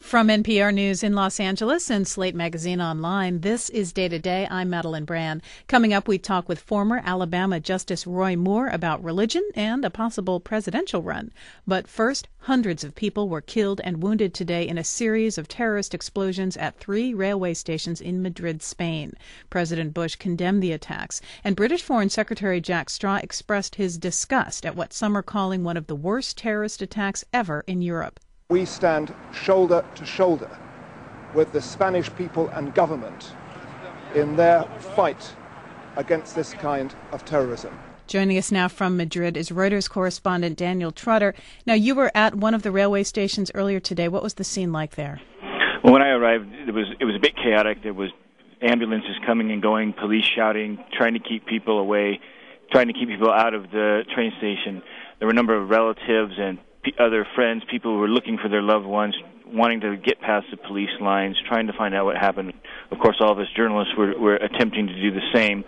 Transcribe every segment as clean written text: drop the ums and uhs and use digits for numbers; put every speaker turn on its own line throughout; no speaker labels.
From NPR News in Los Angeles and Slate Magazine Online, this is Day to Day. I'm Madeline Brand. Coming up, we talk with former Alabama Justice Roy Moore about religion and a possible presidential run. But first, hundreds of people were killed and wounded today in a series of terrorist explosions at 3 railway stations in Madrid, Spain. President Bush condemned the attacks, and British Foreign Secretary Jack Straw expressed his disgust at what some are calling one of the worst terrorist attacks ever in Europe.
We stand shoulder to shoulder with the Spanish people and government in their fight against this kind of terrorism.
Joining us now from Madrid is Reuters correspondent Daniel Trotter. Now, you were at one of the railway stations earlier today. What was the scene like there?
Well, when I arrived, it was a bit chaotic. There was ambulances coming and going, police shouting, trying to keep people away, trying to keep people out of the train station. There were a number of relatives and other friends, people who were looking for their loved ones, wanting to get past the police lines, trying to find out what happened. Of course, all of us journalists were attempting to do the same.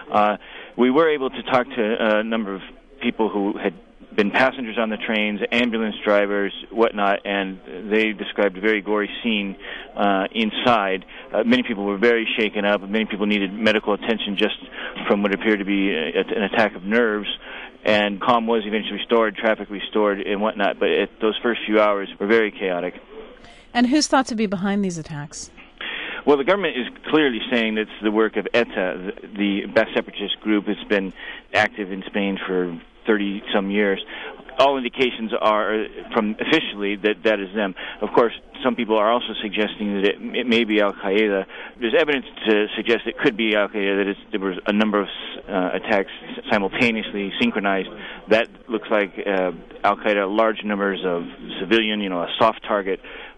We were able to talk to a number of people who had been passengers on the trains, ambulance drivers, whatnot, and they described a very gory scene inside. Many people were very shaken up. Many people needed medical attention just from what appeared to be an attack of nerves. And calm was eventually restored, traffic restored, and whatnot. But those first few hours were very chaotic.
And who's thought to be behind these attacks?
Well, the government is clearly saying it's the work of ETA, the Basque separatist group that's been active in Spain for 30-some years. All indications are from officially that is them. Of course, some people are also suggesting that it may be Al-Qaeda. There's evidence to suggest it could be Al-Qaeda, that there was a number of attacks simultaneously synchronized. That looks like Al-Qaeda, large numbers of civilian, a soft target.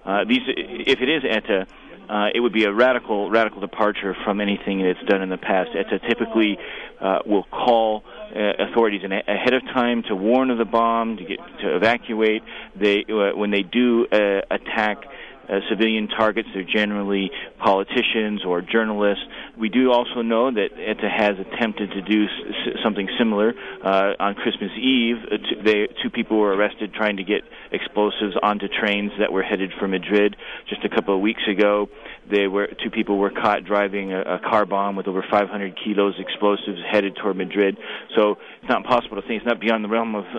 If it is ETA, it would be a radical departure from anything that's done in the past. ETA typically will call authorities ahead of time to warn of the bomb, to evacuate. When they do attack civilian targets, they're generally politicians or journalists. We do also know that ETA has attempted to do something similar. On Christmas Eve, 2 people were arrested trying to get explosives onto trains that were headed for Madrid. Just a couple of weeks ago, 2 people were caught driving a car bomb with over 500 kilos explosives headed toward Madrid. So it's not possible to think, it's not beyond the realm of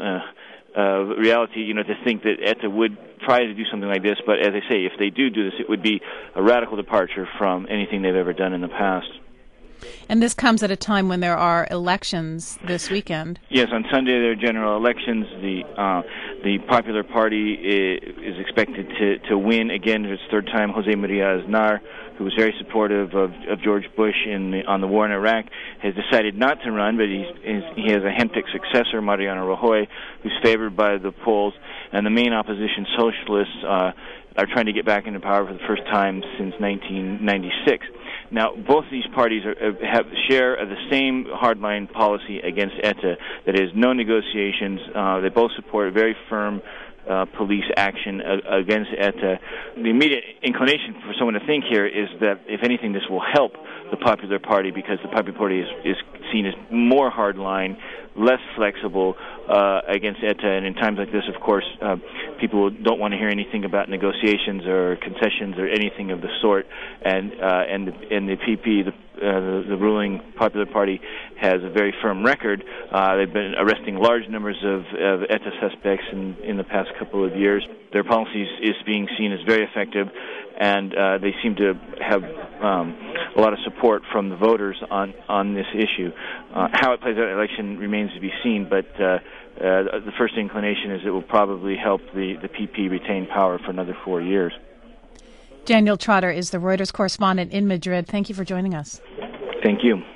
reality, to think that ETA would try to do something like this. But as I say, if they do this, it would be a radical departure from anything they've ever done in the past.
And this comes at a time when there are elections this weekend.
Yes, on Sunday there are general elections. The Popular Party is expected to win again for its 3rd time. José María Aznar, who was very supportive of George Bush on the war in Iraq, has decided not to run, but he has a handpicked successor, Mariano Rajoy, who's favored by the polls. And the main opposition socialists are trying to get back into power for the first time since 1996. Now, both of these parties share the same hardline policy against ETA, that is, no negotiations. They both support very firm police action against ETA. The immediate inclination for someone to think here is that, if anything, this will help the Popular Party, because the Popular Party is seen as more hardline, less flexible against ETA. And in times like this, of course, people don't want to hear anything about negotiations or concessions or anything of the sort. And the PP, the ruling Popular Party, has a very firm record. They've been arresting large numbers of ETA suspects in the past couple of years. Their policy is being seen as very effective, and they seem to have a lot of support from the voters on this issue. How it plays out in the election remains to be seen, but the first inclination is it will probably help the PP retain power for another 4 years.
Daniel Trotter is the Reuters correspondent in Madrid. Thank you for joining us.
Thank you.